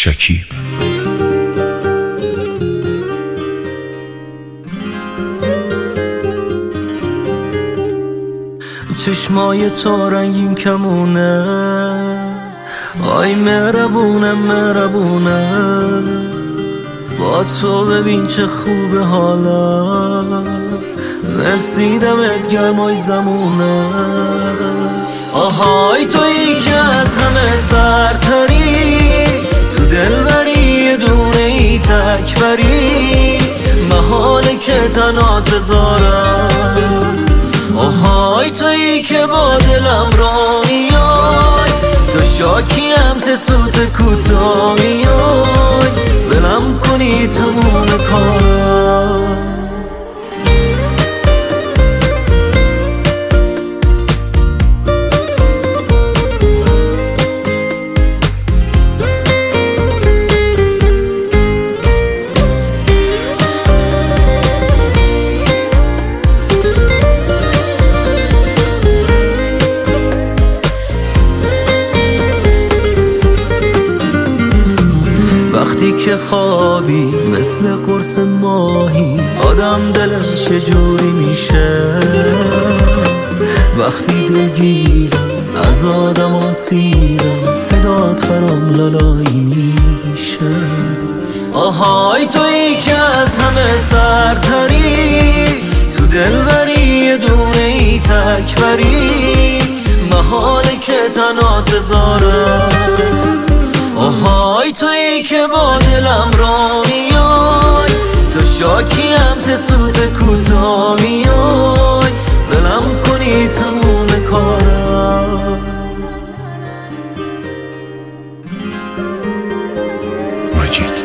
شکیب. چشمای تو رنگین کمونه، آی مهربونه مهربونه، با تو ببین چه خوبه حالا، مرسی دمت گرمای زمونه. آهای تویی که از همه سرتری، تو دلبری یه دونه ای تکبری، محاله که تنات بذارم. آهای تویی که با دلم را میای، تو شاکی هم سه سوت کوتا میای، ولم کنی تموم کارم. وقتی که خوابی مثل قرص ماهی، آدم دلش جوری میشه. وقتی دلگیرم از آدم آسیرم، صدات برام لالایی میشه. آهای تویی که از همه سرتری، تو دلبری یه دونه ای تکبری، محاله که تنات بذارم. آهای تویی که با دلم را میای، تو شاکی هم سه سوت کوتا میای، ولم کنی تموم کارم. مجید